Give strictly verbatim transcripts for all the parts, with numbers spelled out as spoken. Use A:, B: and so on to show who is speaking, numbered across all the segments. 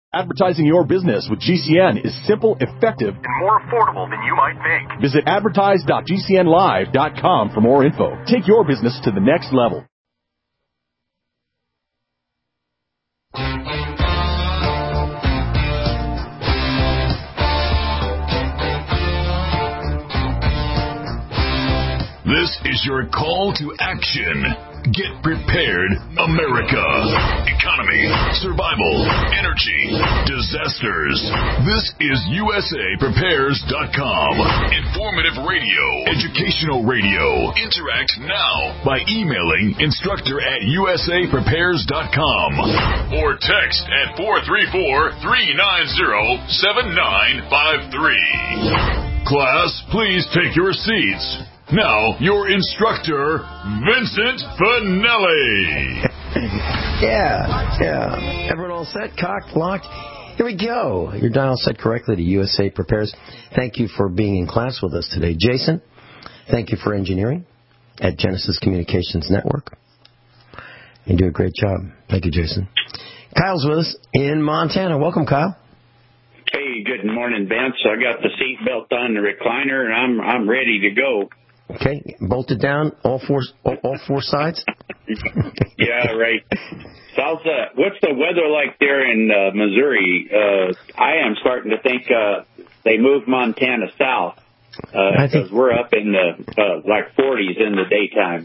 A: Advertising your business with G C N is simple, effective, and more affordable than you might think. Visit advertise dot g c n live dot com for more info. Take your business to the next level.
B: This is your call to action. Get prepared, America. Economy, survival, energy, disasters. This is U S A Prepares dot com. Informative radio, educational radio. Interact now by emailing instructor at U S A Prepares dot com or text at four three four, three nine zero, seven nine five three. Class, please take your seats. Now, your instructor, Vincent Finelli.
C: yeah, yeah. Everyone all set, cocked, locked? Here we go. Your dial set correctly to U S A Prepares. Thank you for being in class with us today. Jason, thank you for engineering at Genesis Communications Network. You do a great job. Thank you, Jason. Kyle's with us in Montana. Welcome, Kyle.
D: Hey, good morning, Vince. I got the seatbelt on the recliner, and I'm I'm ready to go.
C: Okay, bolted down all four all, all four sides.
D: Yeah, right. How's uh, what's the weather like there in uh, Missouri? Uh, I am starting to think uh, they moved Montana south because uh, we're up in the uh, like forties in the daytime.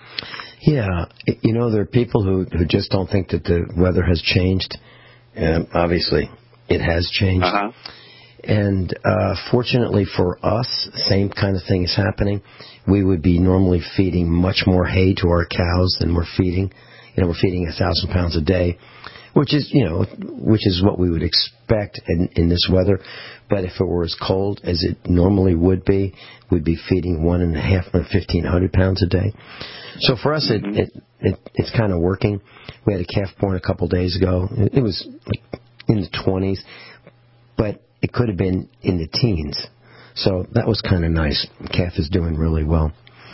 C: Yeah, you know, there are people who, who just don't think that the weather has changed. Um, obviously, it has changed.
D: Uh-huh.
C: And uh, fortunately for us, same kind of thing is happening. We would be normally feeding much more hay to our cows than we're feeding. You know, we're feeding a thousand pounds a day, which is, you know, which is what we would expect in, in this weather. But if it were as cold as it normally would be, we'd be feeding one and a half or fifteen hundred pounds a day. So for us, it, it, it it's kind of working. We had a calf born a couple days ago. It, it was in the twenties, but it could have been in the teens. So that was kind of nice. The calf is doing really well.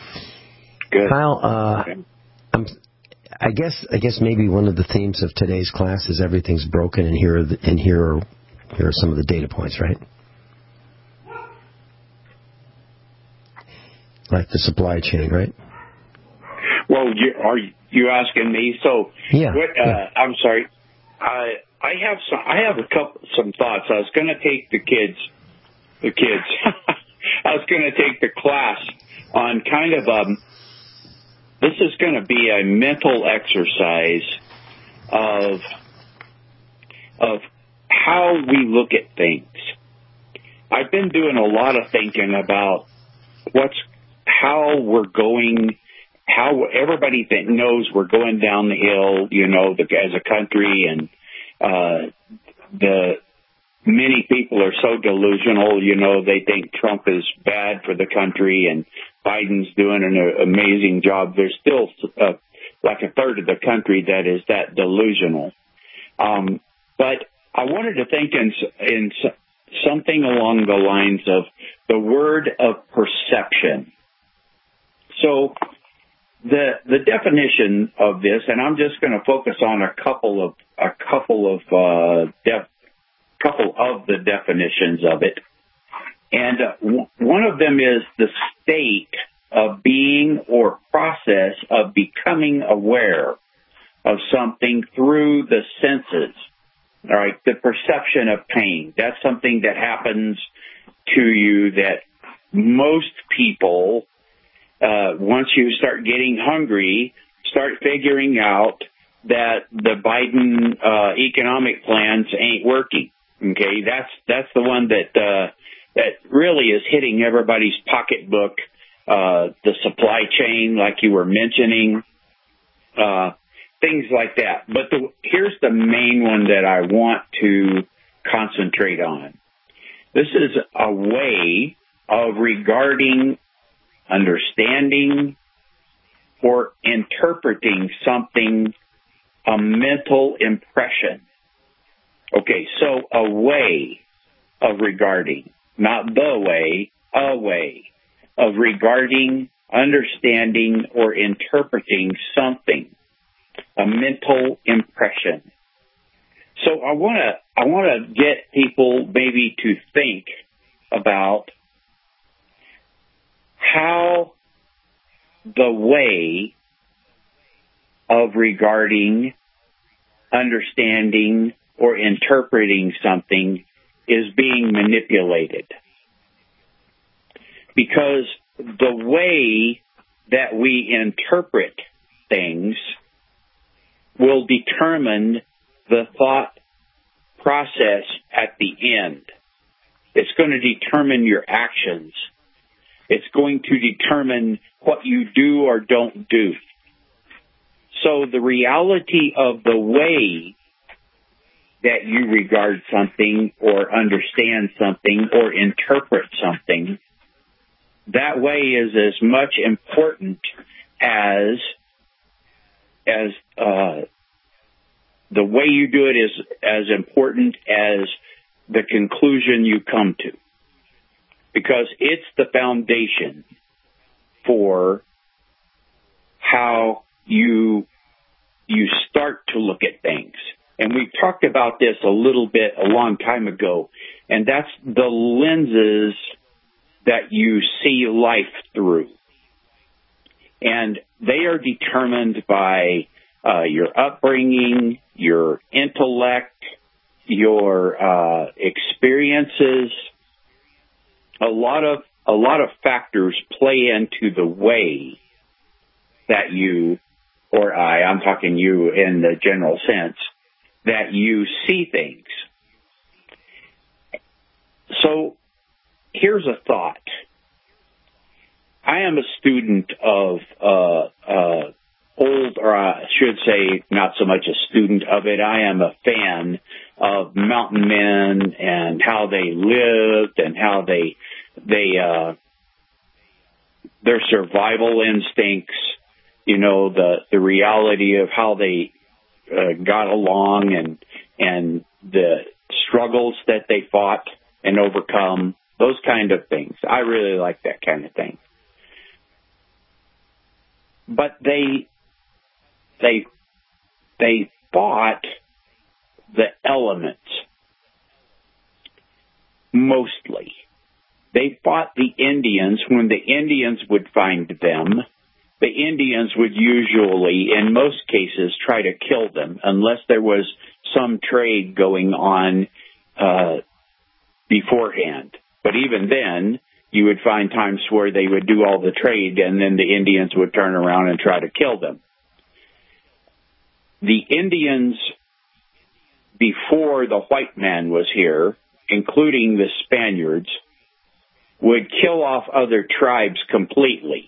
D: Good.
C: Kyle, uh, I'm, I guess I guess maybe one of the themes of today's class is everything's broken, and here are the, and here are here are some of the data points, right? Like the supply chain, right?
D: Well, you, are you asking me? So,
C: yeah.
D: What, uh,
C: yeah.
D: I'm sorry. I I have some. I have a couple some thoughts. I was going to take the kids, the kids. I was going to take the class on kind of um. This is going to be a mental exercise of of how we look at things. I've been doing a lot of thinking about what's how we're going. How everybody that knows we're going down the hill, you know, the, as a country, and uh, the many people are so delusional. You know, they think Trump is bad for the country and Biden's doing an amazing job. There's still uh, like a third of the country that is that delusional. Um, but I wanted to think in, in something along the lines of the word of perception. So. The the definition of this, and I'm just going to focus on a couple of a couple of uh, def, couple of the definitions of it, and uh, w- one of them is the state of being or process of becoming aware of something through the senses. All right, the perception of pain. That's something that happens to you that most people. Uh, once you start getting hungry, start figuring out that the Biden uh, economic plans ain't working. Okay, that's that's the one that uh, that really is hitting everybody's pocketbook. Uh, the supply chain, like you were mentioning, uh, things like that. But the, here's the main one that I want to concentrate on. This is a way of regarding, understanding, or interpreting something, a mental impression. Okay, so a way of regarding, not the way, a way of regarding, understanding, or interpreting something, a mental impression. So I want to I want to get people maybe to think about how the way of regarding, understanding, or interpreting something is being manipulated. Because the way that we interpret things will determine the thought process at the end. It's going to determine your actions. It's going to determine what you do or don't do. So the reality of the way that you regard something or understand something or interpret something, that way is as much important as as uh, the way you do it is as important as the conclusion you come to, because it's the foundation for how you you start to look at things. And we talked about this a little bit a long time ago, and that's the lenses that you see life through. And they are determined by uh, your upbringing, your intellect, your uh, experiences. A lot of a lot of factors play into the way that you, or I, I'm talking you in the general sense, that you see things. So here's a thought. I am a student of uh, uh, old, or I should say not so much a student of it. I am a fan of mountain men and how they lived and how they, they uh, their survival instincts, you know, the, the reality of how they uh, got along and and the struggles that they fought and overcome, those kind of things. I really like that kind of thing. But they they they fought the elements mostly. They fought the Indians. When the Indians would find them, the Indians would usually, in most cases, try to kill them unless there was some trade going on uh, beforehand. But even then, you would find times where they would do all the trade and then the Indians would turn around and try to kill them. The Indians, before the white man was here, including the Spaniards, would kill off other tribes completely.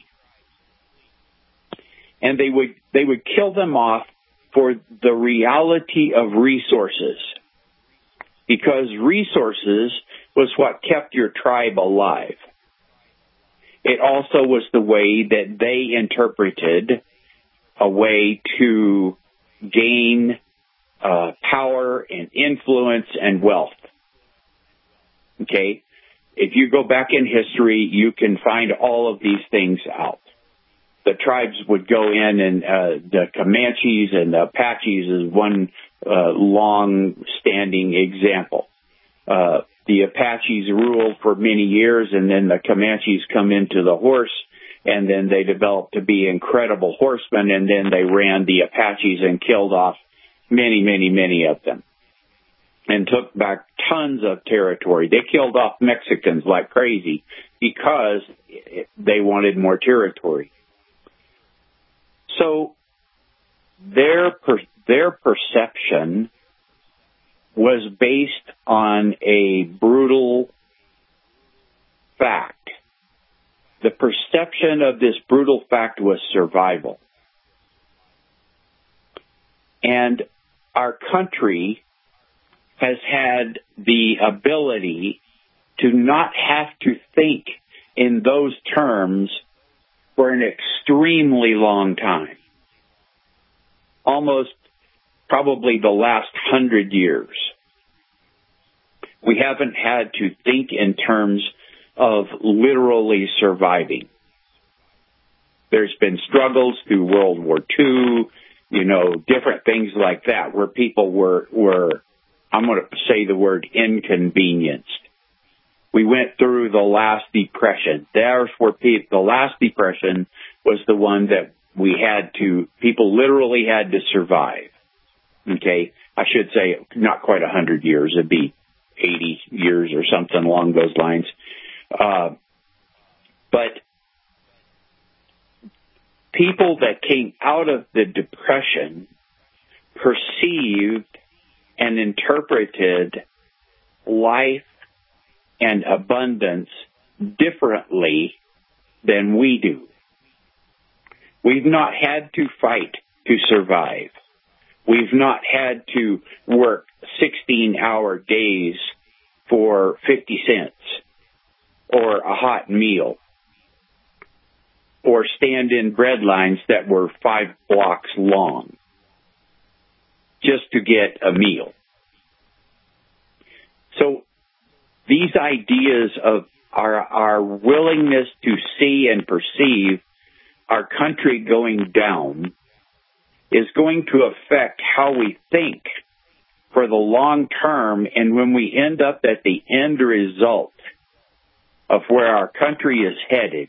D: And they would they would kill them off for the reality of resources, because resources was what kept your tribe alive. It also was the way that they interpreted a way to gain uh, power and influence and wealth. Okay? If you go back in history, you can find all of these things out. The tribes would go in, and uh, the Comanches and the Apaches is one uh, long-standing example. Uh, the Apaches ruled for many years, and then the Comanches come into the horse, and then they developed to be incredible horsemen, and then they ran the Apaches and killed off many, many, many of them and took back tons of territory. They killed off Mexicans like crazy because they wanted more territory. So their per, their perception was based on a brutal fact. The perception of this brutal fact was survival. And our country has had the ability to not have to think in those terms for an extremely long time. Almost probably the last hundred years. We haven't had to think in terms of literally surviving. There's been struggles through World War Two, you know, different things like that, where people were were I'm going to say the word inconvenienced. We went through the last depression. There's where people, the last depression was the one that we had to, people literally had to survive. Okay? I should say not quite a hundred years. It'd be eighty years or something along those lines. Uh, but people that came out of the depression perceived and interpreted life and abundance differently than we do. We've not had to fight to survive. We've not had to work sixteen-hour days for fifty cents or a hot meal or stand in bread lines that were five blocks long just to get a meal. So these ideas of our, our willingness to see and perceive our country going down is going to affect how we think for the long term, and when we end up at the end result of where our country is headed,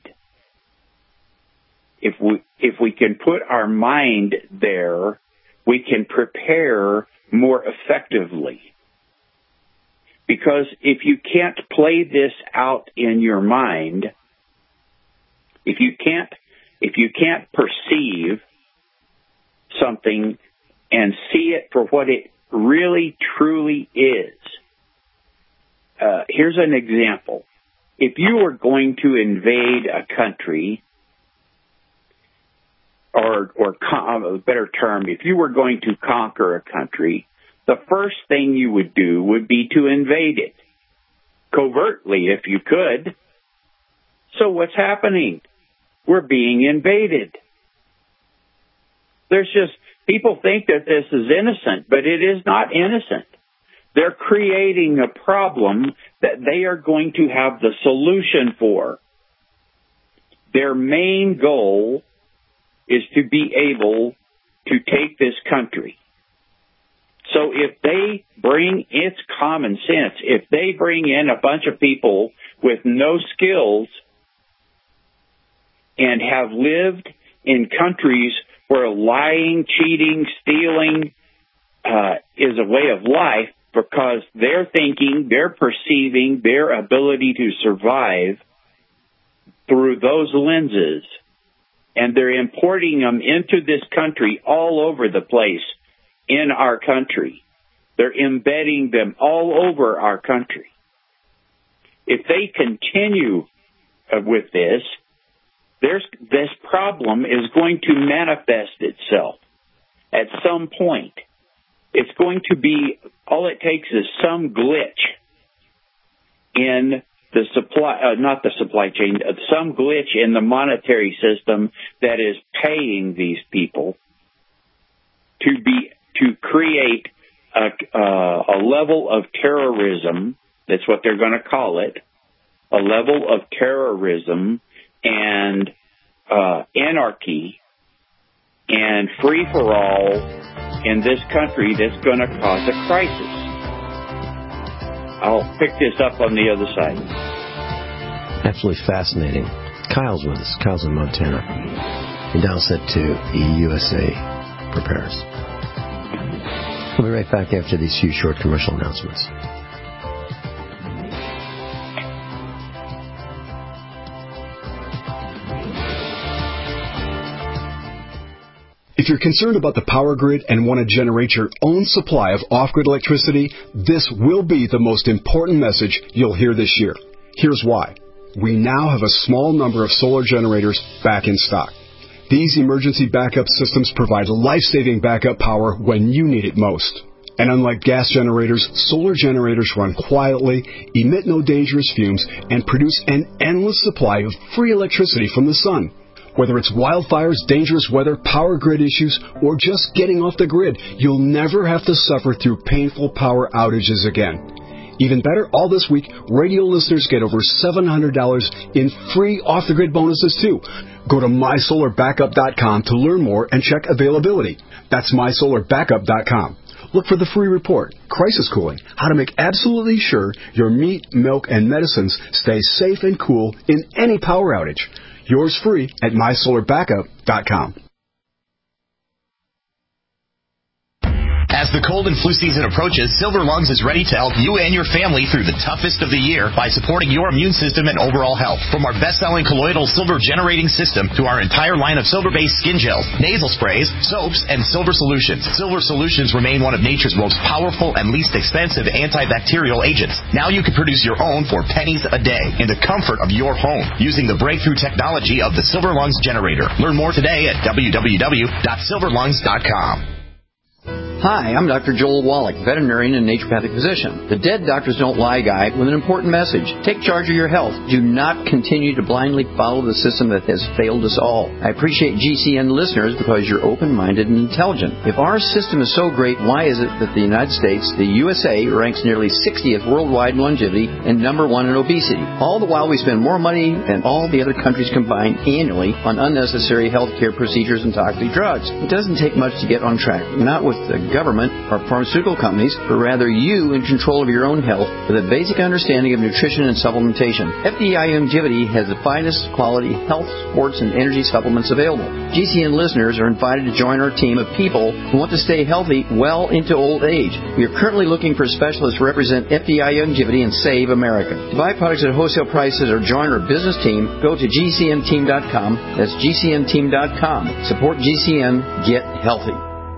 D: if we if we can put our mind there, we can prepare more effectively. Because if you can't play this out in your mind, if you can't if you can't perceive something and see it for what it really truly is. Uh, here's an example. If you were going to invade a country, or, or con- a better term, if you were going to conquer a country, the first thing you would do would be to invade it, covertly if you could. So what's happening? We're being invaded. There's just, people think that this is innocent, but it is not innocent. They're creating a problem that they are going to have the solution for. Their main goal is to be able to take this country. So if they bring, it's common sense, if they bring in a bunch of people with no skills and have lived in countries where lying, cheating, stealing uh, is a way of life, because they're thinking, they're perceiving their ability to survive through those lenses, and they're importing them into this country all over the place in our country. They're embedding them all over our country. If they continue uh, with this, there's, this problem is going to manifest itself at some point. It's going to be, all it takes is some glitch in the supply, uh, not the supply chain, uh, some glitch in the monetary system that is paying these people to be, to create a, uh, a level of terrorism, that's what they're going to call it, a level of terrorism and uh, anarchy and free-for-all in this country that's going to cause a crisis. I'll pick this up on the other side.
C: Absolutely fascinating. Kyle's with us. Kyle's in Montana. And Dow said to the U S A prepares. We'll be right back after these few short commercial announcements.
E: If you're concerned about the power grid and want to generate your own supply of off-grid electricity, this will be the most important message you'll hear this year. Here's why. We now have a small number of solar generators back in stock. These emergency backup systems provide life-saving backup power when you need it most. And unlike gas generators, solar generators run quietly, emit no dangerous fumes, and produce an endless supply of free electricity from the sun. Whether it's wildfires, dangerous weather, power grid issues, or just getting off the grid, you'll never have to suffer through painful power outages again. Even better, all this week, radio listeners get over seven hundred dollars in free off-the-grid bonuses, too. Go to my solar backup dot com to learn more and check availability. That's my solar backup dot com. look for the free report, Crisis Cooling, how to make absolutely sure your meat, milk, and medicines stay safe and cool in any power outage. Yours free at my solar backup dot com.
F: As the cold and flu season approaches, Silver Lungs is ready to help you and your family through the toughest of the year by supporting your immune system and overall health. From our best-selling colloidal silver generating system to our entire line of silver-based skin gels, nasal sprays, soaps, and silver solutions. Silver solutions remain one of nature's most powerful and least expensive antibacterial agents. Now you can produce your own for pennies a day in the comfort of your home using the breakthrough technology of the Silver Lungs generator. Learn more today at w w w dot silver lungs dot com.
G: Hi, I'm Doctor Joel Wallach, veterinarian and naturopathic physician. The Dead Doctors Don't Lie guy with an important message. Take charge of your health. Do not continue to blindly follow the system that has failed us all. I appreciate G C N listeners because you're open-minded and intelligent. If our system is so great, why is it that the United States, the U S A, ranks nearly sixtieth worldwide in longevity and number one in obesity? All the while we spend more money than all the other countries combined annually on unnecessary health care procedures and toxic drugs. It doesn't take much to get on track. Not with the government or pharmaceutical companies, but rather you in control of your own health with a basic understanding of nutrition and supplementation. F D I Longevity has the finest quality health, sports, and energy supplements available. G C N listeners are invited to join our team of people who want to stay healthy well into old age. We are currently looking for specialists to represent F D I Longevity and Save America. To buy products at wholesale prices or join our business team, go to G C N team dot com. That's G C N team dot com. Support G C N. Get healthy.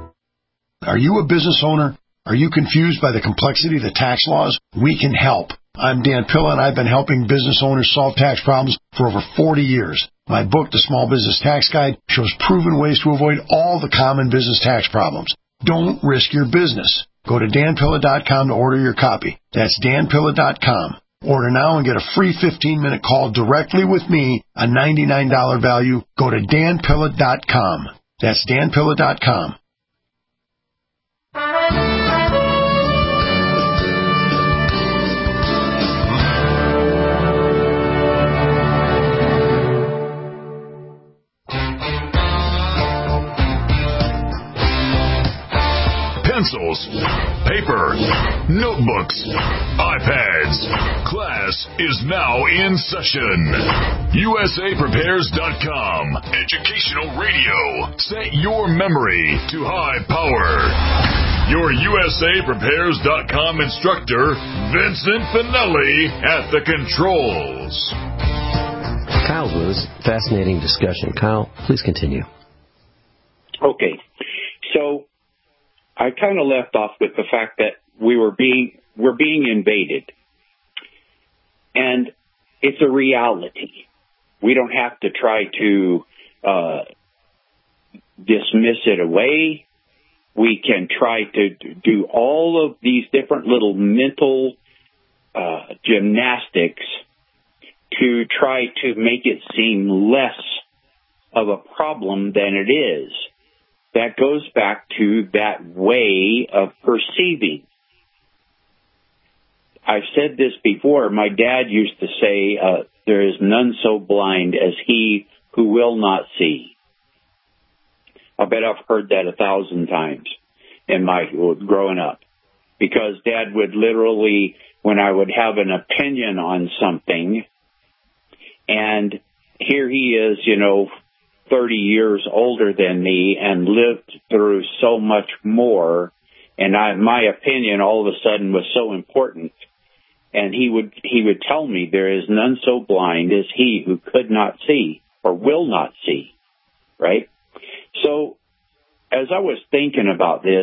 H: Are you a business owner? Are you confused by the complexity of the tax laws? We can help. I'm Dan Pilla, and I've been helping business owners solve tax problems for over forty years. My book, The Small Business Tax Guide, shows proven ways to avoid all the common business tax problems. Don't risk your business. Go to Dan Pilla dot com to order your copy. That's Dan Pilla dot com. Order now and get a free fifteen-minute call directly with me, a ninety-nine dollars value. Go to Dan Pilla dot com. That's Dan Pilla dot com.
B: Pencils, paper, notebooks, iPads. Class is now in session. U S A Prepares dot com. Educational radio. Set your memory to high power. Your U S A Prepares dot com instructor, Vincent Finelli, at the controls.
C: Kyle's with us. Fascinating discussion. Kyle, please continue.
D: Okay. So I kind of left off with the fact that we were being we're being invaded, and it's a reality. We don't have to try to uh, dismiss it away. We can try to do all of these different little mental uh, gymnastics to try to make it seem less of a problem than it is. That goes back to that way of perceiving. I've said this before. My dad used to say, uh, there is none so blind as he who will not see. I bet I've heard that a thousand times in my growing up. Because Dad would literally, when I would have an opinion on something, and here he is, you know, thirty years older than me and lived through so much more, and I, my opinion all of a sudden was so important. And he would he would tell me, there is none so blind as he who could not see or will not see, right? So as I was thinking about this,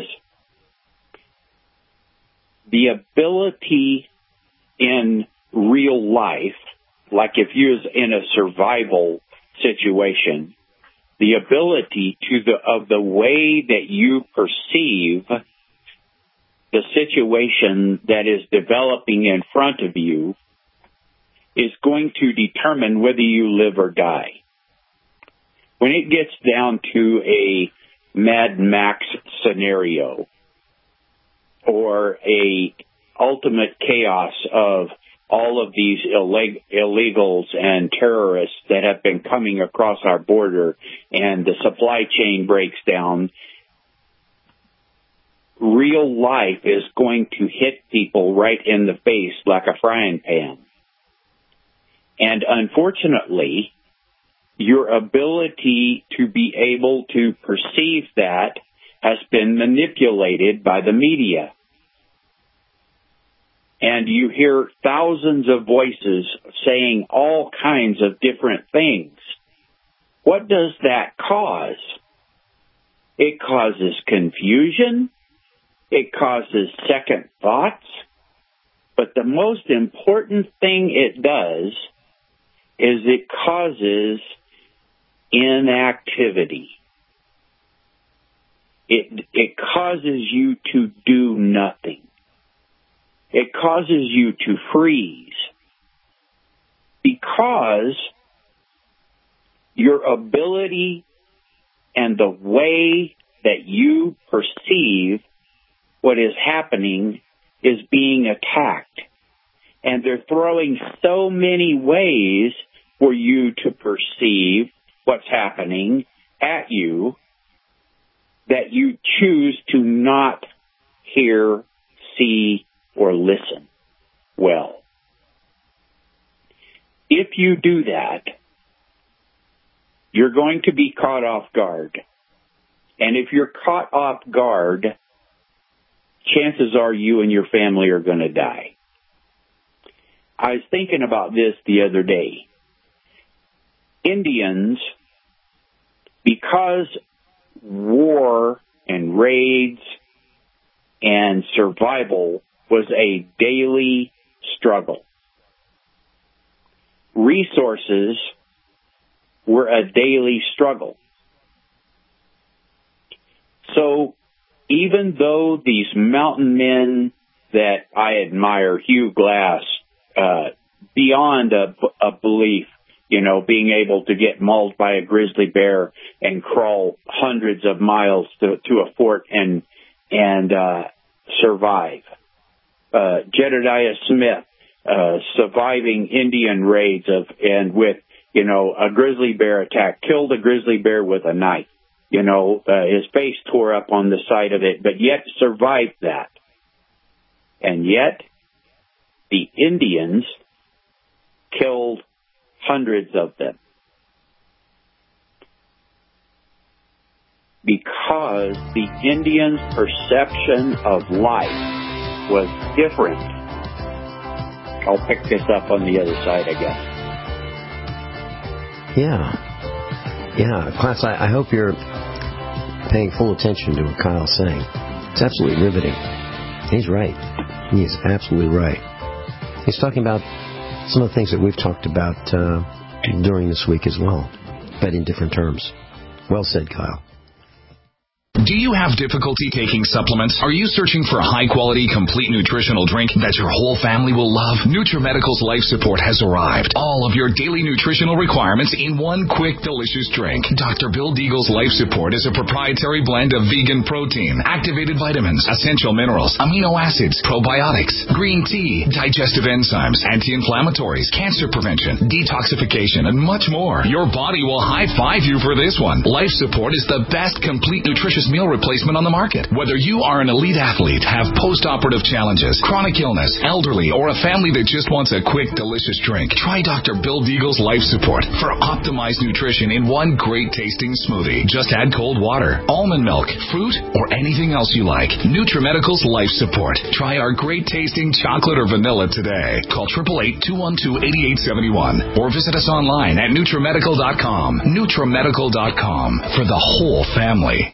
D: the ability in real life, like if you're in a survival situation, the ability to the of the way that you perceive the situation that is developing in front of you is going to determine whether you live or die. When it gets down to a Mad Max scenario or a ultimate chaos of all of these illeg- illegals and terrorists that have been coming across our border, and the supply chain breaks down, real life is going to hit people right in the face like a frying pan. And unfortunately, your ability to be able to perceive that has been manipulated by the media. And you hear thousands of voices saying all kinds of different things. What does that cause? It causes confusion. It causes second thoughts. But the most important thing it does is it causes inactivity. It, it causes you to do nothing. It causes you to freeze because your ability and the way that you perceive what is happening is being attacked. And they're throwing so many ways for you to perceive what's happening at you that you choose to not hear, see, or listen well. If you do that, you're going to be caught off guard. And if you're caught off guard, chances are you and your family are going to die. I was thinking about this the other day. Indians, because war and raids and survival was a daily struggle, resources were a daily struggle. So even though these mountain men that I admire, Hugh Glass, uh, beyond a, a belief, you know, being able to get mauled by a grizzly bear and crawl hundreds of miles to, to a fort and and uh, survive. Uh, Jedediah Smith, uh, surviving Indian raids of and with, you know, a grizzly bear attack, killed a grizzly bear with a knife. You know, uh, his face tore up on the side of it, but yet survived that. And yet, the Indians killed hundreds of them. Because the Indians' perception of life was different. I'll pick this up on the other side, I guess.
C: Yeah. Yeah, class, I, I hope you're paying full attention to what Kyle's saying. It's absolutely riveting. He's right. He is absolutely right. He's talking about some of the things that we've talked about uh, during this week as well, but in different terms. Well said, Kyle.
I: Do you have difficulty taking supplements? Are you searching for a high-quality, complete nutritional drink that your whole family will love? NutriMedical's Life Support has arrived. All of your daily nutritional requirements in one quick, delicious drink. Doctor Bill Deagle's Life Support is a proprietary blend of vegan protein, activated vitamins, essential minerals, amino acids, probiotics, green tea, digestive enzymes, anti-inflammatories, cancer prevention, detoxification, and much more. Your body will high-five you for this one. Life Support is the best complete nutritious meal replacement on the market. Whether you are an elite athlete, have post-operative challenges, chronic illness, elderly, or a family that just wants a quick, delicious drink, try Doctor Bill Deagle's Life Support for optimized nutrition in one great tasting smoothie. Just add cold water, almond milk, fruit, or anything else you like. NutriMedical's Life Support. Try our great tasting chocolate or vanilla today. Call eight eight eight, two one two, eight eight seven one or visit us online at NutriMedical dot com. NutriMedical dot com for the whole family.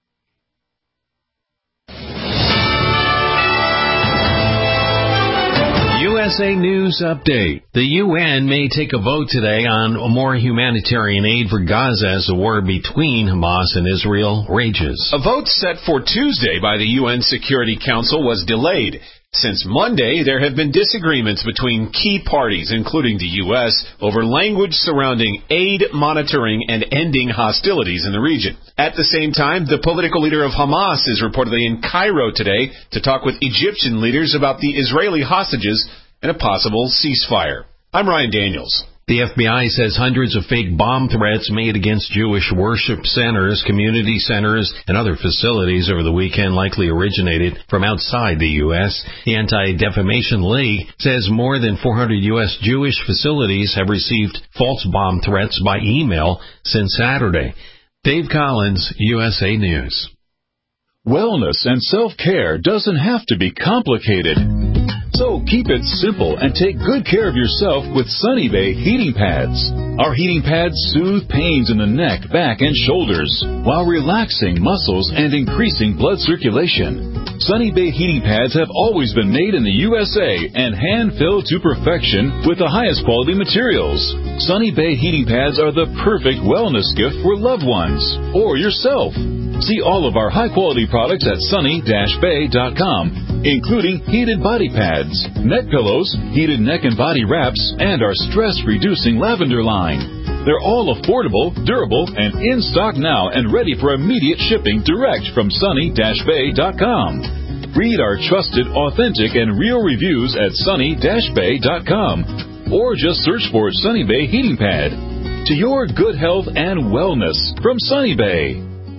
J: U S A News Update. The U N may take a vote today on more humanitarian aid for Gaza as the war between Hamas and Israel rages.
K: A vote set for Tuesday by the U N Security Council was delayed. Since Monday, there have been disagreements between key parties, including the U S, over language surrounding aid, monitoring, and ending hostilities in the region. At the same time, the political leader of Hamas is reportedly in Cairo today to talk with Egyptian leaders about the Israeli hostages and a possible ceasefire. I'm Ryan Daniels.
J: The F B I says hundreds of fake bomb threats made against Jewish worship centers, community centers, and other facilities over the weekend likely originated from outside the U S. The Anti-Defamation League says more than four hundred U S Jewish facilities have received false bomb threats by email since Saturday. Dave Collins, U S A News.
A: Wellness and self-care doesn't have to be complicated. So keep it simple and take good care of yourself with Sunny Bay heating pads. Our heating pads soothe pains in the neck, back, and shoulders while relaxing muscles and increasing blood circulation. Sunny Bay heating pads have always been made in the U S A and hand-filled to perfection with the highest quality materials. Sunny Bay heating pads are the perfect wellness gift for loved ones or yourself. See all of our high-quality products at sunny dash bay dot com, including heated body pads, neck pillows, heated neck and body wraps, and our stress-reducing lavender line. They're all affordable, durable, and in stock now and ready for immediate shipping direct from sunny dash bay dot com. Read our trusted, authentic, and real reviews at sunny dash bay dot com, or just search for Sunny Bay Heating Pad. To your good health and wellness from Sunny Bay.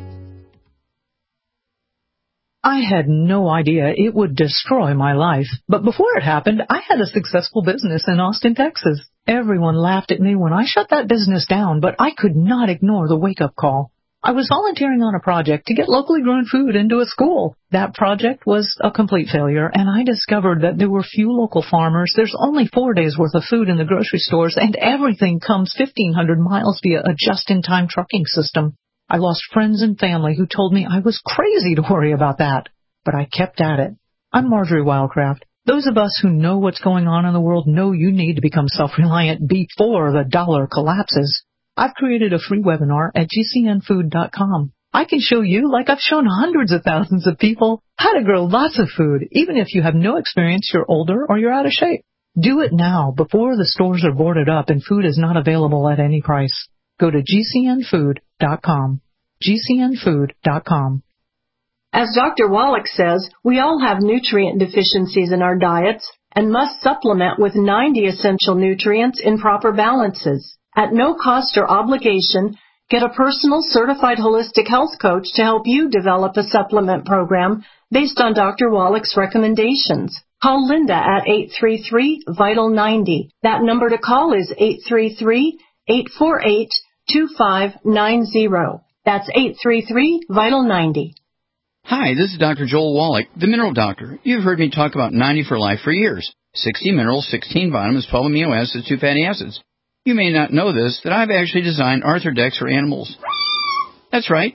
L: I had no idea it would destroy my life, but before it happened, I had a successful business in Austin, Texas. Everyone laughed at me when I shut that business down, but I could not ignore the wake-up call. I was volunteering on a project to get locally grown food into a school. That project was a complete failure, and I discovered that there were few local farmers. There's only four days' worth of food in the grocery stores, and everything comes fifteen hundred miles via a just-in-time trucking system. I lost friends and family who told me I was crazy to worry about that, but I kept at it. I'm Marjorie Wildcraft. Those of us who know what's going on in the world know you need to become self-reliant before the dollar collapses. I've created a free webinar at G C N food dot com. I can show you, like I've shown hundreds of thousands of people, how to grow lots of food, even if you have no experience, you're older, or you're out of shape. Do it now before the stores are boarded up and food is not available at any price. Go to G C N food dot com. G C N food dot com.
M: As Doctor Wallach says, we all have nutrient deficiencies in our diets and must supplement with ninety essential nutrients in proper balances. At no cost or obligation, get a personal certified holistic health coach to help you develop a supplement program based on Doctor Wallach's recommendations. Call Linda at eight three three, vital ninety. That number to call is eight three three, eight four eight, two five nine zero. That's eight three three, vital ninety.
G: Hi, this is Doctor Joel Wallach, the Mineral Doctor. You've heard me talk about ninety for Life for years. sixty minerals, sixteen vitamins, twelve amino acids, two fatty acids. You may not know this, that I've actually designed Arthrodex for animals. That's right.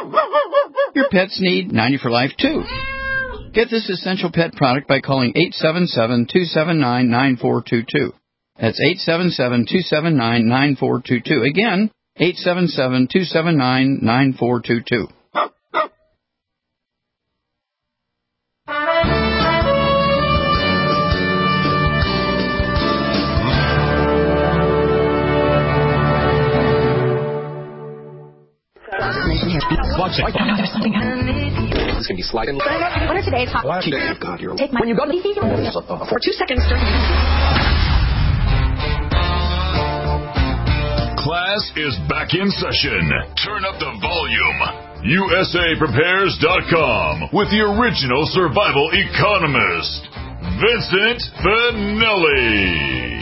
G: Your pets need ninety for Life, too. Get this essential pet product by calling eight seven seven, two seven nine, nine four two two. That's eight seven seven, two seven nine, nine four two two. Again, eight seven seven, two seven nine, nine four two two.
N: Watch it. Oh, no, there's something happening. This is going to be sliding. What are today's hot topics? God, you're... Take my... When you go to... For two seconds...
B: Class is back in session. Turn up the volume. U S A prepares dot com with the original survival economist, Vincent Finelli.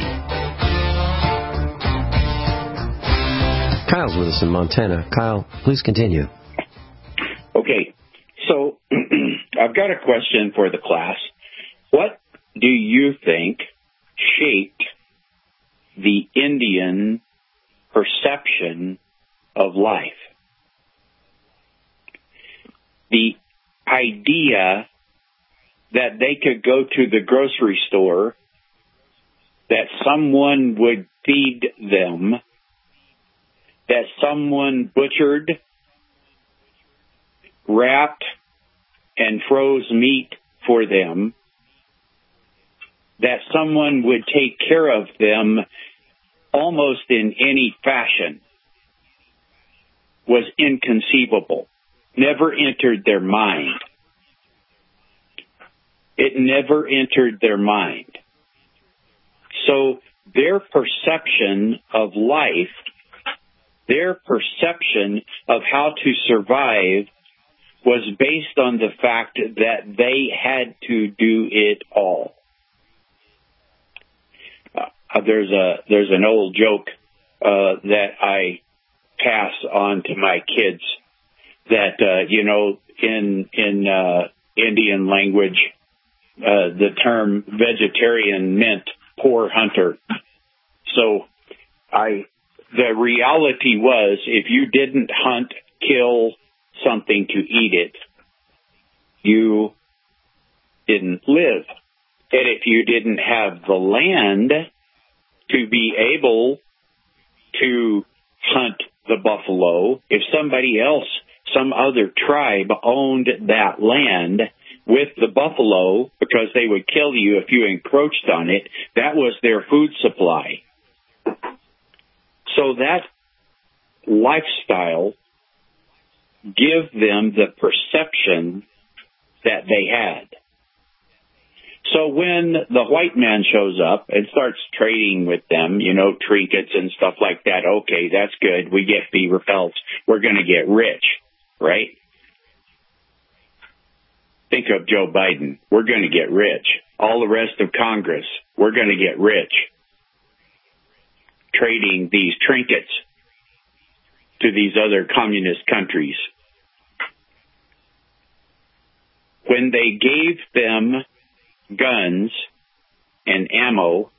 C: Kyle's with us in Montana. Kyle, please continue.
D: Okay, so I've got a question for the class. What do you think shaped the Indian perception of life? The idea that they could go to the grocery store, that someone would feed them, that someone butchered, wrapped, and froze meat for them, that someone would take care of them almost in any fashion, was inconceivable. Never entered their mind. It never entered their mind. So their perception of life, their perception of how to survive was based on the fact that they had to do it all. Uh, there's a there's an old joke uh, that I pass on to my kids that uh, you know in in uh, Indian language uh, the term vegetarian meant poor hunter. So I the reality was if you didn't hunt, kill something to eat it, you didn't live. And if you didn't have the land to be able to hunt the buffalo, if somebody else, some other tribe owned that land with the buffalo because they would kill you if you encroached on it, that was their food supply. So that lifestyle give them the perception that they had. So when the white man shows up and starts trading with them, you know, trinkets and stuff like that, okay, that's good. We get beaver pelts. We're going to get rich, right? Think of Joe Biden. We're going to get rich. All the rest of Congress, we're going to get rich. Trading these trinkets to these other communist countries. When they gave them guns and ammo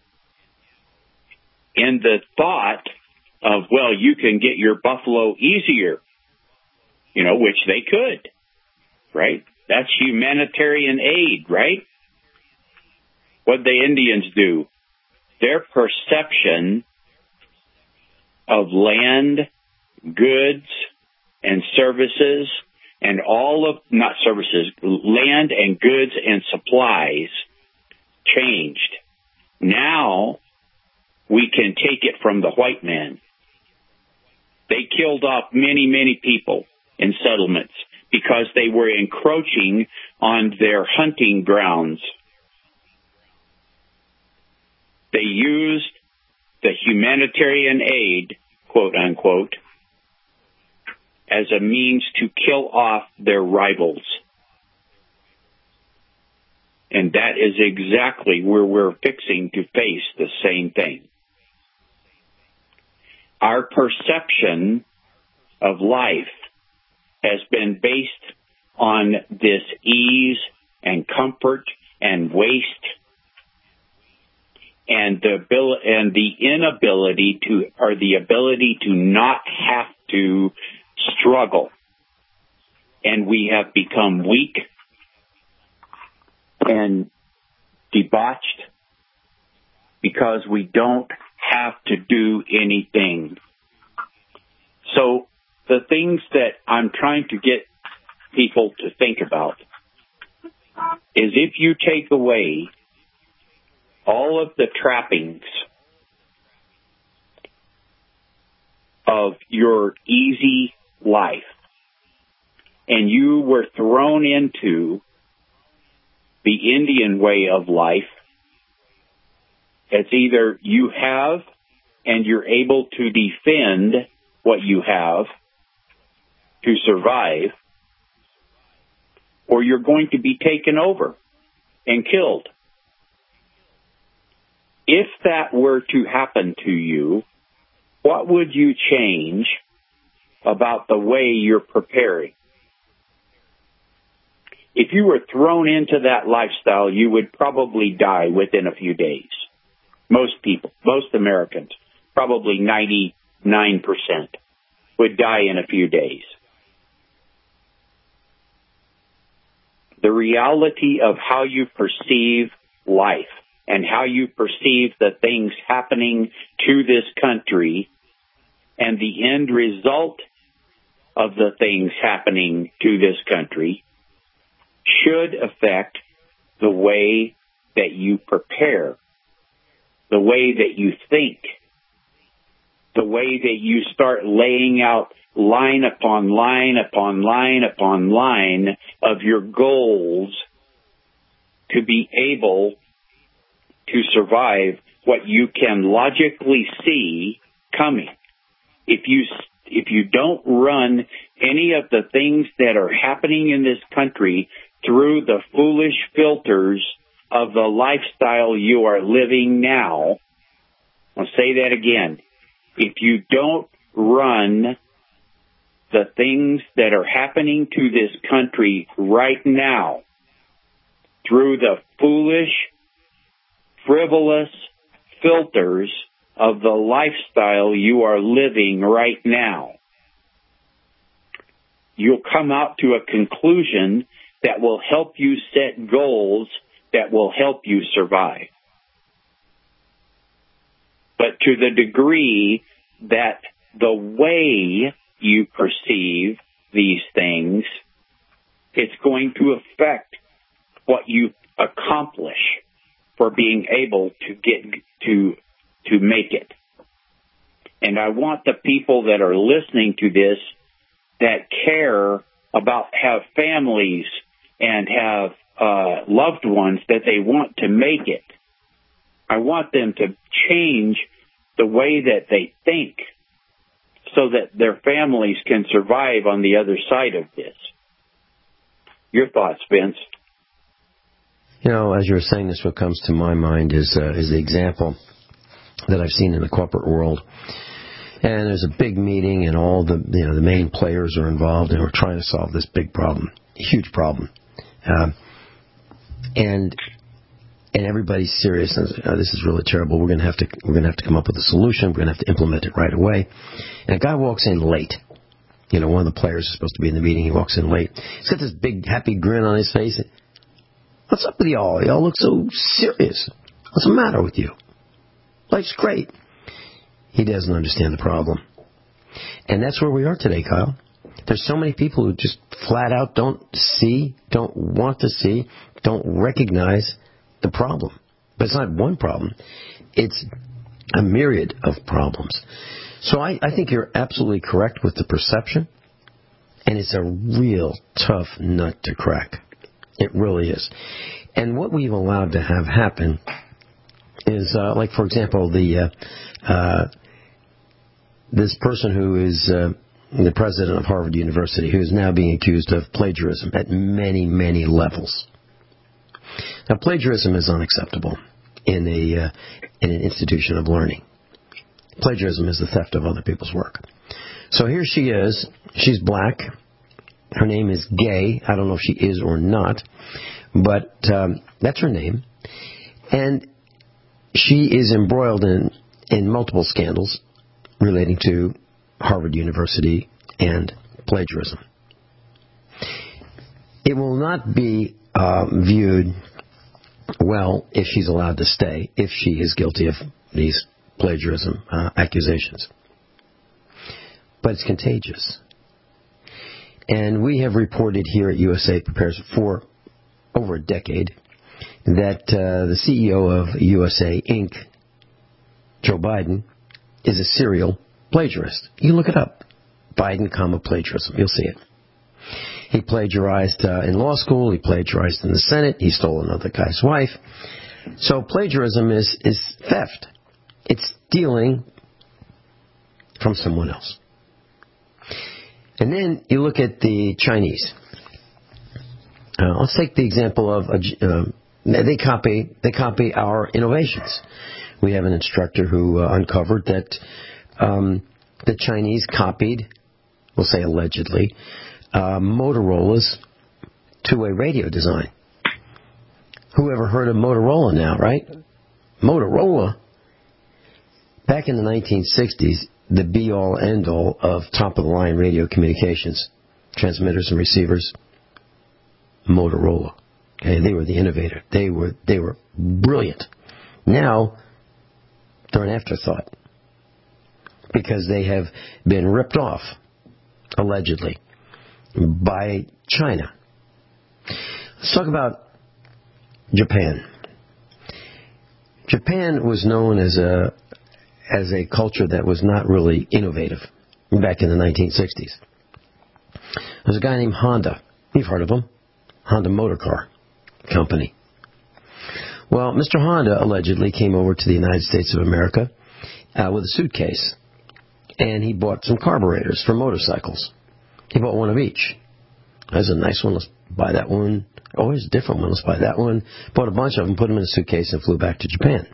D: in the thought of, well, you can get your buffalo easier, you know, which they could, right? That's humanitarian aid, right? What the Indians do, their perception of land, goods, and services, and all of, not services, land and goods and supplies changed. Now we can take it from the white man. They killed off many, many people in settlements because they were encroaching on their hunting grounds. They used the humanitarian aid, quote unquote, as a means to kill off their rivals. And that is exactly where we're fixing to face the same thing. Our perception of life has been based on this ease and comfort and waste and the abil- and the inability to, or the ability to not have to struggle. And we have become weak and debauched because we don't have to do anything. So the things that I'm trying to get people to think about is if you take away all of the trappings of your easy life and you were thrown into the Indian way of life, it's either you have and you're able to defend what you have to survive, or you're going to be taken over and killed. If that were to happen to you, what would you change about the way you're preparing? If you were thrown into that lifestyle, you would probably die within a few days. Most people, most Americans, probably ninety-nine percent, would die in a few days. The reality of how you perceive life and how you perceive the things happening to this country and the end result of the things happening to this country should affect the way that you prepare, the way that you think, the way that you start laying out line upon line upon line upon line of your goals to be able to survive what you can logically see coming. If you if you don't run any of the things that are happening in this country through the foolish filters of the lifestyle you are living now, I'll say that again. If you don't run the things that are happening to this country right now through the foolish, frivolous filters of the lifestyle you are living right now, you'll come out to a conclusion that will help you set goals that will help you survive. But to the degree that the way you perceive these things, it's going to affect what you accomplish for being able to get to to make it. And I want the people that are listening to this that care about, have families and have uh, loved ones that they want to make it, I want them to change the way that they think so that their families can survive on the other side of this. Your thoughts, Vince?
C: You know, as you were saying this, what comes to my mind is uh, is the example that I've seen in the corporate world. And there's a big meeting, and all the you know the main players are involved, and we're trying to solve this big problem, huge problem, uh, and and everybody's serious. And oh, this is really terrible. We're going to have to we're going to have to come up with a solution. We're going to have to implement it right away. And a guy walks in late. You know, one of the players is supposed to be in the meeting. He walks in late. He's got this big happy grin on his face. What's up with y'all? Y'all look so serious. What's the matter with you? Life's great. He doesn't understand the problem. And that's where we are today, Kyle. There's so many people who just flat out don't see, don't want to see, don't recognize the problem. But it's not one problem. It's a myriad of problems. So I, I think you're absolutely correct with the perception. And it's a real tough nut to crack. It really is. And what we've allowed to have happen is, uh, like, for example, the uh, uh, this person who is uh, the president of Harvard University, who is now being accused of plagiarism at many, many levels. Now, plagiarism is unacceptable in a uh, in an institution of learning. Plagiarism is the theft of other people's work. So here she is. She's black. Her name is Gay. I don't know if she is or not, but um, that's her name. And she is embroiled in, in multiple scandals relating to Harvard University and plagiarism. It will not be uh, viewed well if she's allowed to stay, if she is guilty of these plagiarism uh, accusations. But it's contagious. And we have reported here at U S A Prepares for over a decade that uh, the C E O of U S A Incorporated, Joe Biden, is a serial plagiarist. You look it up. Biden, comma, plagiarism. You'll see it. He plagiarized uh, in law school. He plagiarized in the Senate. He stole another guy's wife. So plagiarism is, is theft. It's stealing from someone else. And then you look at the Chinese. Uh, let's take the example of a, uh, they copy they copy our innovations. We have an instructor who uh, uncovered that um, the Chinese copied, we'll say allegedly, uh, Motorola's two-way radio design. Who ever heard of Motorola now, right? Motorola. Back in the nineteen sixties, the be-all, end-all of top-of-the-line radio communications, transmitters and receivers, Motorola. Okay, they were the innovator. They were they were brilliant. Now, they're an afterthought because they have been ripped off, allegedly, by China. Let's talk about Japan. Japan was known as a as a culture that was not really innovative back in the nineteen sixties. There's a guy named Honda. You've heard of him. Honda Motor Car Company. Well, Mister Honda allegedly came over to the United States of America uh, with a suitcase, and he bought some carburetors for motorcycles. He bought one of each. That's a nice one. Let's buy that one. Oh, here's a different one. Let's buy that one. Bought a bunch of them, put them in a suitcase, and flew back to Japan.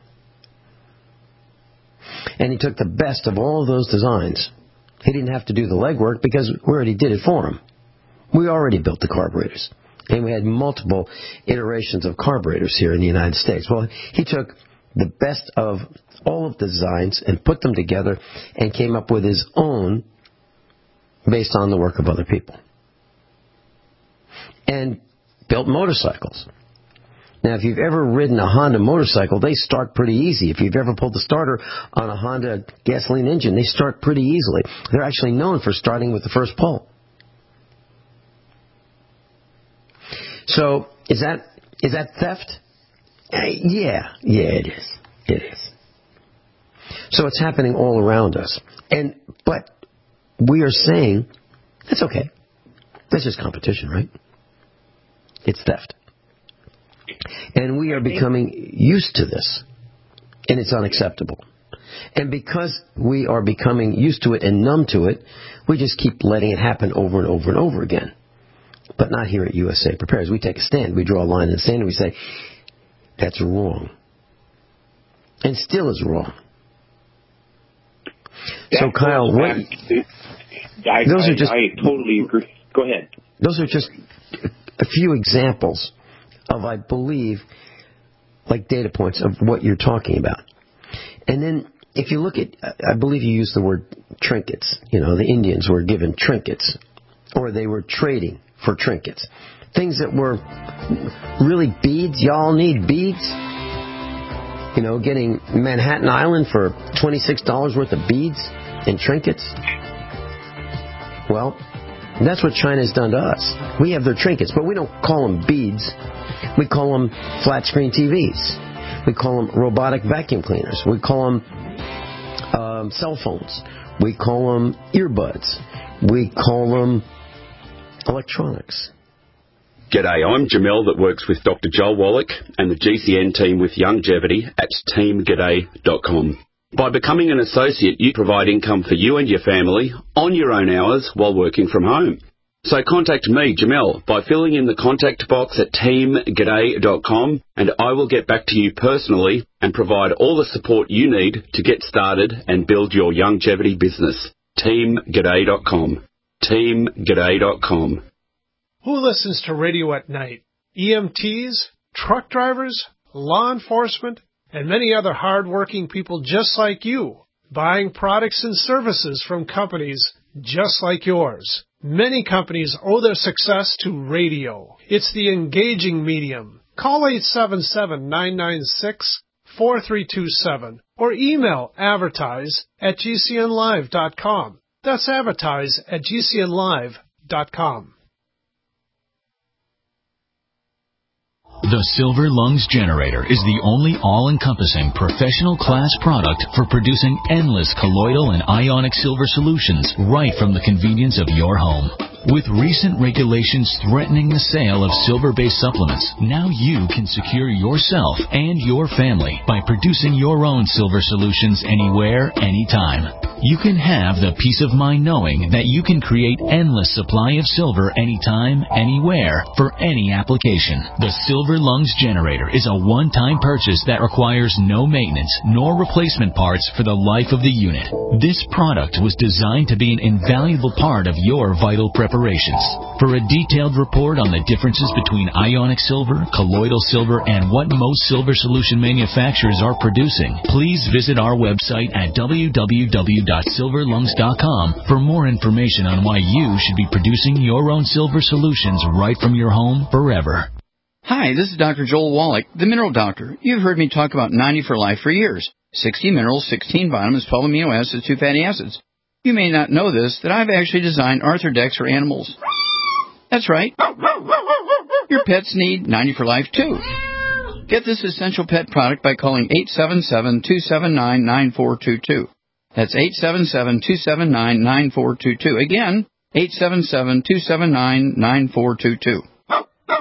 C: And he took the best of all of those designs. He didn't have to do the legwork because we already did it for him. We already built the carburetors. And we had multiple iterations of carburetors here in the United States. Well, he took the best of all of the designs and put them together and came up with his own based on the work of other people. And built motorcycles. Now, if you've ever ridden a Honda motorcycle, they start pretty easy. If you've ever pulled the starter on a Honda gasoline engine, they start pretty easily. They're actually known for starting with the first pull. So, is that is that theft? Uh, yeah, yeah, it is. It is. So it's happening all around us. And but we are saying, that's okay. That's just competition, right? It's theft. And we are becoming used to this. And it's unacceptable. And because we are becoming used to it and numb to it, we just keep letting it happen over and over and over again. But not here at U S A Prepares. We take a stand. We draw a line in the sand and we say, that's wrong. And still is wrong.
D: That
C: so, Kyle, what,
D: I,
C: those
D: I,
C: are just,
D: I totally agree. Go ahead.
C: Those are just a few examples of, I believe, like data points of what you're talking about. And then if you look at, I believe you used the word trinkets. You know, the Indians were given trinkets, or they were trading for trinkets. Things that were really beads. Y'all need beads. You know, getting Manhattan Island for twenty-six dollars worth of beads and trinkets. Well, that's what China's done to us. We have their trinkets, but we don't call them beads. We call them flat screen T Vs. We call them robotic vacuum cleaners. We call them um, cell phones. We call them earbuds. We call them electronics.
O: G'day, I'm Jamel that works with Doctor Joel Wallach and the G C N team with Longevity at team g'day dot com. By becoming an associate, you provide income for you and your family on your own hours while working from home. So contact me, Jamel, by filling in the contact box at team g'day dot com, and I will get back to you personally and provide all the support you need to get started and build your longevity business. team g'day dot com. team g'day dot com.
P: Who listens to radio at night? E M Ts, truck drivers, law enforcement, and many other hard-working people just like you, buying products and services from companies just like yours. Many companies owe their success to radio. It's the engaging medium. Call eight seven seven, nine nine six, four three two seven or email advertise at g c n live dot com. That's advertise at g c n live dot com.
Q: The Silver Lungs Generator is the only all-encompassing professional class product for producing endless colloidal and ionic silver solutions right from the convenience of your home. With recent regulations threatening the sale of silver-based supplements, now you can secure yourself and your family by producing your own silver solutions anywhere, anytime. You can have the peace of mind knowing that you can create endless supply of silver anytime, anywhere, for any application. The Silver Lungs Generator is a one-time purchase that requires no maintenance nor replacement parts for the life of the unit. This product was designed to be an invaluable part of your vital preparations. For a detailed report on the differences between ionic silver, colloidal silver, and what most silver solution manufacturers are producing, please visit our website at w w w dot silver lungs dot com for more information on why you should be producing your own silver solutions right from your home forever.
G: Hi, this is Doctor Joel Wallach, the Mineral Doctor. You've heard me talk about ninety for Life for years. sixty minerals, sixteen vitamins, twelve amino acids, two fatty acids. You may not know this, that I've actually designed Arthrodex for animals. That's right. Your pets need ninety for Life, too. Get this essential pet product by calling eight seven seven, two seven nine, nine four two two. That's eight seven seven, two seven nine, nine four two two. Again, eight seven seven, two seven nine, nine four two two.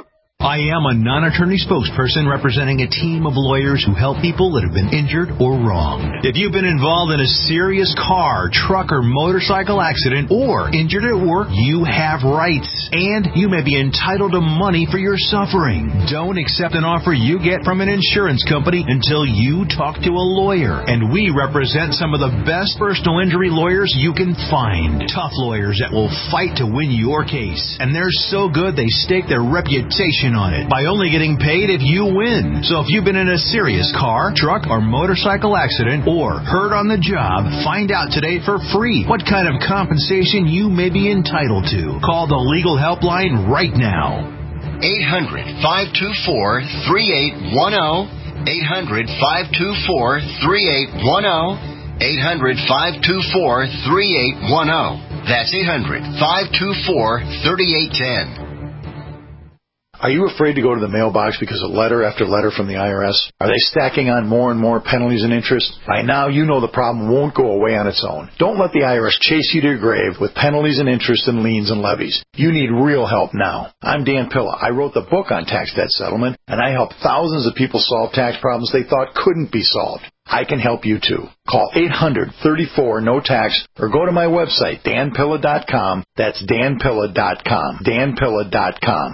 R: I am a non-attorney spokesperson representing a team of lawyers who help people that have been injured or wronged. If you've been involved in a serious car, truck, or motorcycle accident or injured at work, you have rights, and you may be entitled to money for your suffering. Don't accept an offer you get from an insurance company until you talk to a lawyer, and we represent some of the best personal injury lawyers you can find. Tough lawyers that will fight to win your case, and they're so good they stake their reputation on it by only getting paid if you win. So if you've been in a serious car, truck, or motorcycle accident or hurt on the job, find out today for free what kind of compensation you may be entitled to. Call the legal helpline right now.
S: eight hundred, five two four, three eight one zero. eight hundred, five two four, three eight one zero. eight hundred, five two four, three eight one zero. That's eight hundred, five two four, three eight one zero.
T: Are you afraid to go to the mailbox because of letter after letter from the I R S? Are they stacking on more and more penalties and interest? By now, you know the problem won't go away on its own. Don't let the I R S chase you to your grave with penalties and interest and liens and levies. You need real help now. I'm Dan Pilla. I wrote the book on tax debt settlement, and I help thousands of people solve tax problems they thought couldn't be solved. I can help you too. Call eight hundred, thirty-four, no tax or go to my website, dan pilla dot com. That's dan pilla dot com. dan pilla dot com.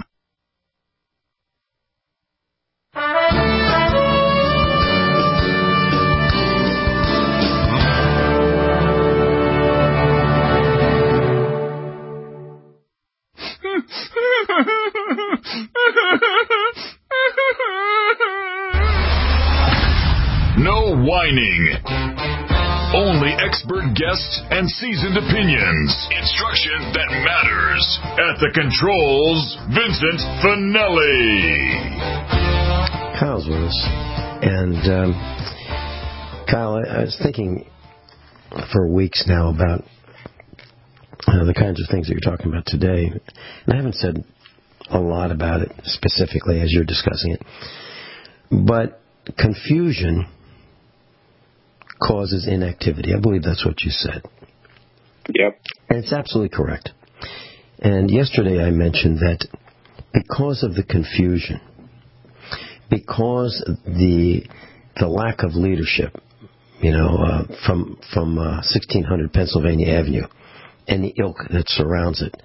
B: No whining. Only expert guests and seasoned opinions. Instruction that matters. At the controls, Vincent Finelli.
C: Kyle's with us. And, um, Kyle, I, I was thinking for weeks now about uh, the kinds of things that you're talking about today. And I haven't said a lot about it specifically as you're discussing it. But confusion causes inactivity. I believe that's what you said.
D: Yep.
C: And it's absolutely correct. And yesterday I mentioned that because of the confusion, because the the lack of leadership, you know, uh, from from uh, sixteen hundred Pennsylvania Avenue and the ilk that surrounds it,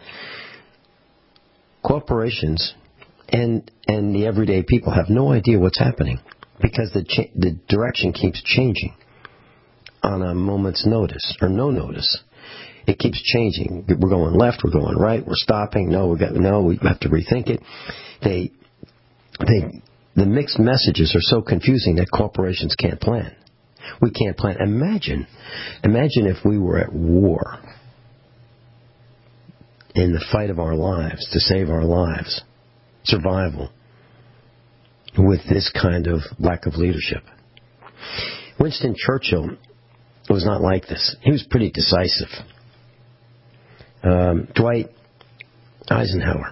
C: corporations and and the everyday people have no idea what's happening because the cha- the direction keeps changing on a moment's notice or no notice. It keeps changing. We're going left, we're going right, we're stopping. No, we got no. We have to rethink it. They they. The mixed messages are so confusing that corporations can't plan. We can't plan. Imagine, imagine if we were at war in the fight of our lives to save our lives, survival, with this kind of lack of leadership. Winston Churchill was not like this. He was pretty decisive. Um, Dwight Eisenhower,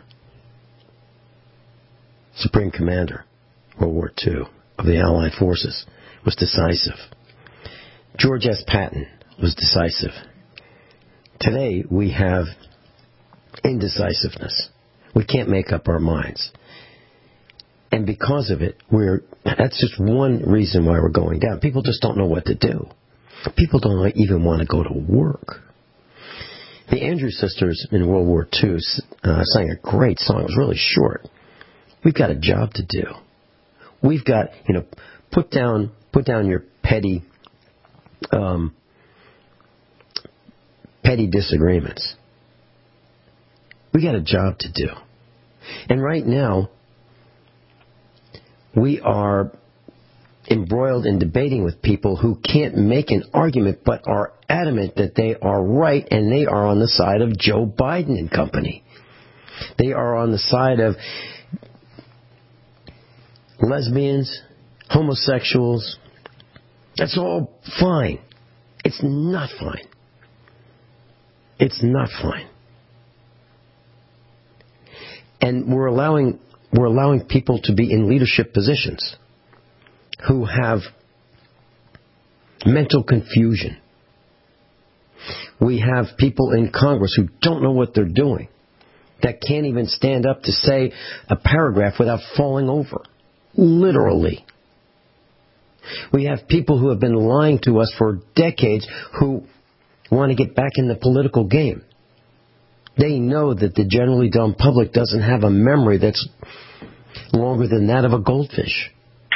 C: Supreme Commander, World War Two of the Allied forces, was decisive. George S. Patton was decisive. Today we have indecisiveness. We can't make up our minds. And because of it, we're that's just one reason why we're going down. People just don't know what to do. People don't even want to go to work. The Andrews Sisters in World War Two uh, sang a great song. It was really short. We've got a job to do. We've got, you know, put down put down your petty um, petty disagreements. We got a job to do. And right now, we are embroiled in debating with people who can't make an argument but are adamant that they are right, and they are on the side of Joe Biden and company. They are on the side of lesbians, homosexuals. That's all fine. It's not fine. It's not fine. And we're allowing we're allowing people to be in leadership positions who have mental confusion. We have people in Congress who don't know what they're doing that can't even stand up to say a paragraph without falling over. Literally. We have people who have been lying to us for decades who want to get back in the political game. They know that the generally dumb public doesn't have a memory that's longer than that of a goldfish.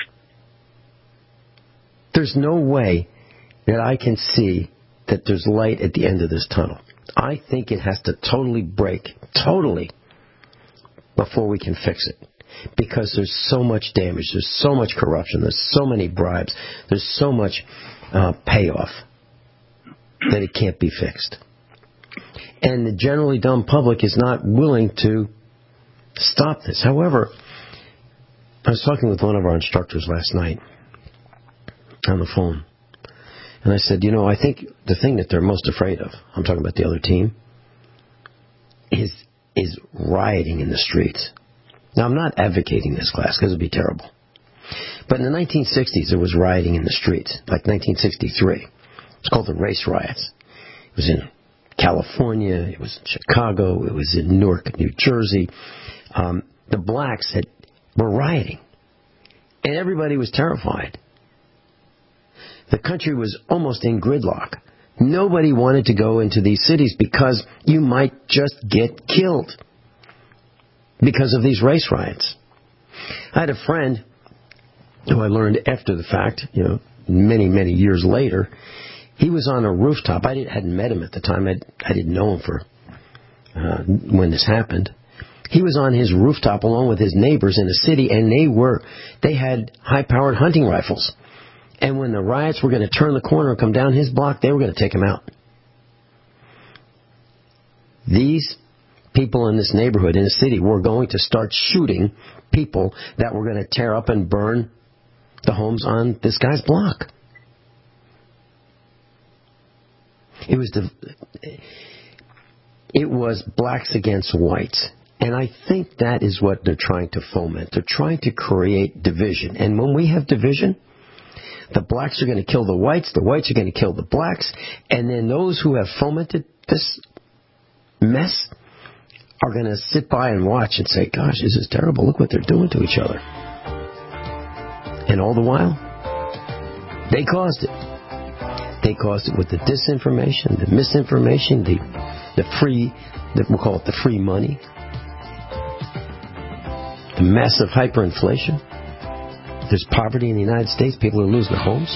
C: There's no way that I can see that there's light at the end of this tunnel. I think it has to totally break, totally, before we can fix it. Because there's so much damage, there's so much corruption, there's so many bribes, there's so much uh, payoff that it can't be fixed. And the generally dumb public is not willing to stop this. However, I was talking with one of our instructors last night on the phone. And I said, you know, I think the thing that they're most afraid of, I'm talking about the other team, is is rioting in the streets. Now, I'm not advocating this class because it would be terrible. But in the nineteen sixties, there was rioting in the streets, like nineteen sixty-three. It's called the race riots. It was in California, it was in Chicago, it was in Newark, New Jersey. Um, the blacks had, were rioting. And everybody was terrified. The country was almost in gridlock. Nobody wanted to go into these cities because you might just get killed because of these race riots. I had a friend who I learned after the fact, you know, many, many years later. He was on a rooftop. I didn't, hadn't met him at the time. I'd, I didn't know him for uh, when this happened. He was on his rooftop along with his neighbors in a city, and they were they had high-powered hunting rifles. And when the riots were going to turn the corner and come down his block, they were going to take him out. These people in this neighborhood, in the city, were going to start shooting people that were going to tear up and burn the homes on this guy's block. It was the, it was blacks against whites. And I think that is what they're trying to foment. They're trying to create division. And when we have division, the blacks are going to kill the whites, the whites are going to kill the blacks, and then those who have fomented this mess are going to sit by and watch and say, gosh, this is terrible. Look what they're doing to each other. And all the while, they caused it. They caused it with the disinformation, the misinformation, the the free, the, we'll call it the free money, the massive hyperinflation. There's poverty in the United States. People are losing their homes,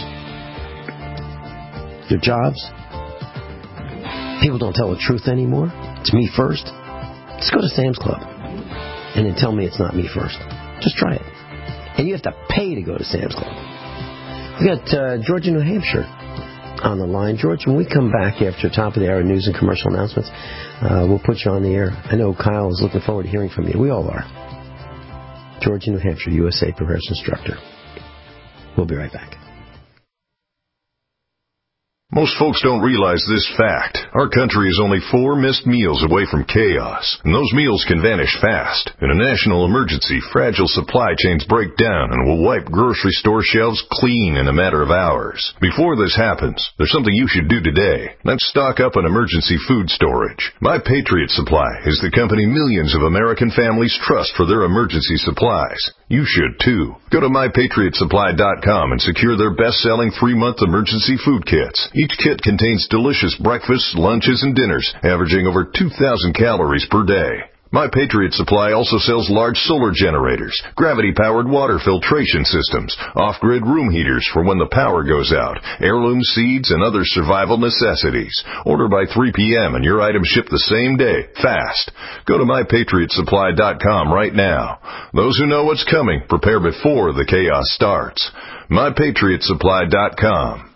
C: their jobs. People don't tell the truth anymore. It's me first. Just go to Sam's Club and then tell me it's not me first. Just try it. And you have to pay to go to Sam's Club. We got uh, Georgia, New Hampshire on the line. George, when we come back after top of the hour news and commercial announcements, uh, we'll put you on the air. I know Kyle is looking forward to hearing from you. We all are. Georgia, New Hampshire, U S A Preparedness Instructor. We'll be right back.
U: Most folks don't realize this fact. Our country is only four missed meals away from chaos, and those meals can vanish fast. In a national emergency, fragile supply chains break down and will wipe grocery store shelves clean in a matter of hours. Before this happens, there's something you should do today. That's stock up on emergency food storage. My Patriot Supply is the company millions of American families trust for their emergency supplies. You should too. Go to my patriot supply dot com and secure their best-selling three-month emergency food kits. Each kit contains delicious breakfasts, lunches, and dinners, averaging over two thousand calories per day. My Patriot Supply also sells large solar generators, gravity-powered water filtration systems, off-grid room heaters for when the power goes out, heirloom seeds, and other survival necessities. Order by three p.m. and your items ship the same day, fast. Go to my patriot supply dot com right now. Those who know what's coming prepare before the chaos starts. my patriot supply dot com.